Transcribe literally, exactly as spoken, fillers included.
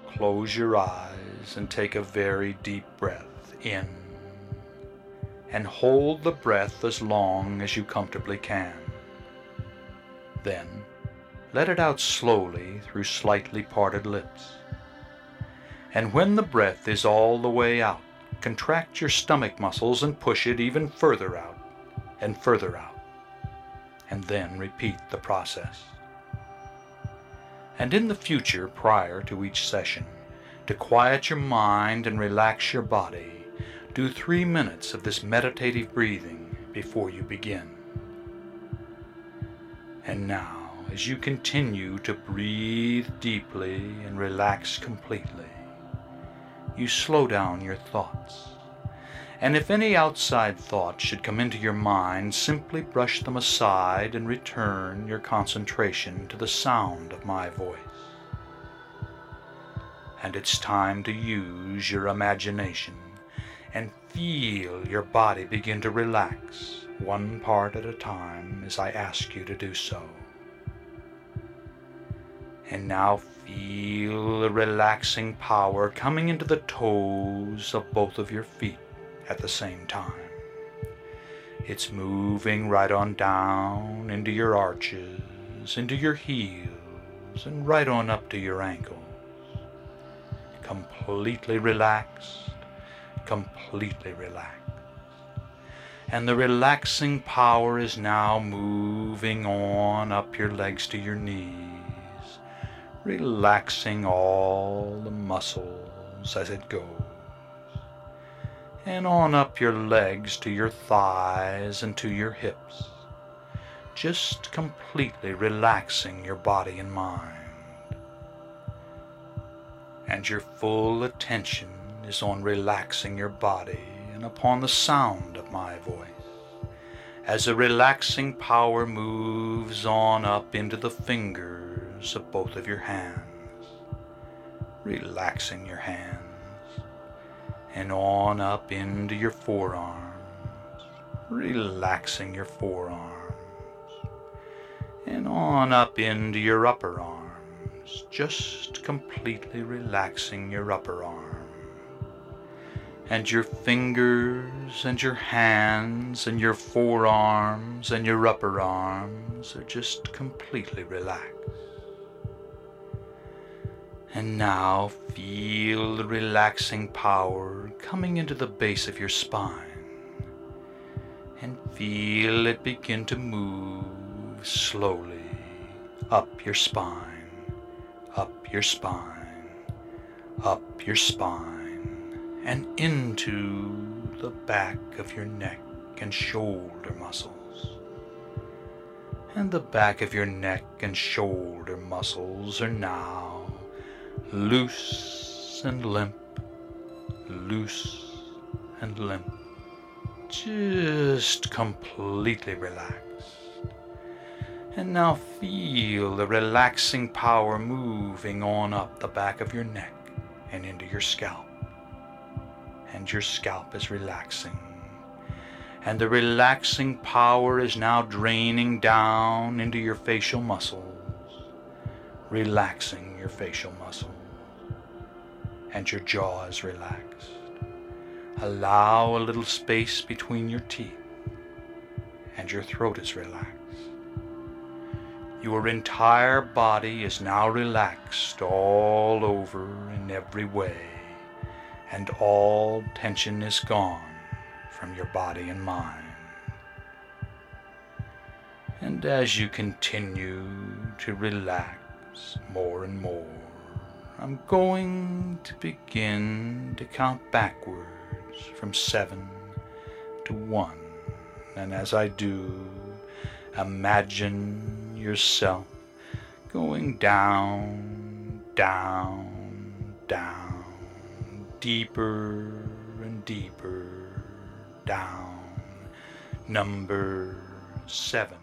close your eyes and take a very deep breath in, and hold the breath as long as you comfortably can. Then let it out slowly through slightly parted lips. And when the breath is all the way out, contract your stomach muscles and push it even further out and further out, and then repeat the process. And in the future, prior to each session, to quiet your mind and relax your body, do three minutes of this meditative breathing before you begin. And now, as you continue to breathe deeply and relax completely, you slow down your thoughts. And if any outside thoughts should come into your mind, simply brush them aside and return your concentration to the sound of my voice. And it's time to use your imagination and feel your body begin to relax, one part at a time, as I ask you to do so. And now feel the relaxing power coming into the toes of both of your feet at the same time. It's moving right on down into your arches, into your heels, and right on up to your ankles. Completely relaxed, completely relaxed. And the relaxing power is now moving on up your legs to your knees, relaxing all the muscles as it goes, and on up your legs to your thighs and to your hips, just completely relaxing your body and mind. And your full attention is on relaxing your body and upon the sound of my voice, as the relaxing power moves on up into the fingers of both of your hands, relaxing your hands, and on up into your forearms, relaxing your forearms, and on up into your upper arms, just completely relaxing your upper arm. And your fingers and your hands and your forearms and your upper arms are just completely relaxed. And now feel the relaxing power coming into the base of your spine, and feel it begin to move slowly up your spine, up your spine, up your spine, and into the back of your neck and shoulder muscles. And the back of your neck and shoulder muscles are now loose and limp, loose and limp, just completely relaxed. And now feel the relaxing power moving on up the back of your neck and into your scalp. And your scalp is relaxing. And the relaxing power is now draining down into your facial muscles, relaxing your facial muscles. And your jaw is relaxed. Allow a little space between your teeth, and your throat is relaxed. Your entire body is now relaxed all over in every way, and all tension is gone from your body and mind. And as you continue to relax more and more, I'm going to begin to count backwards from seven to one. And as I do, imagine yourself going down, down, down, deeper and deeper down. Number seven.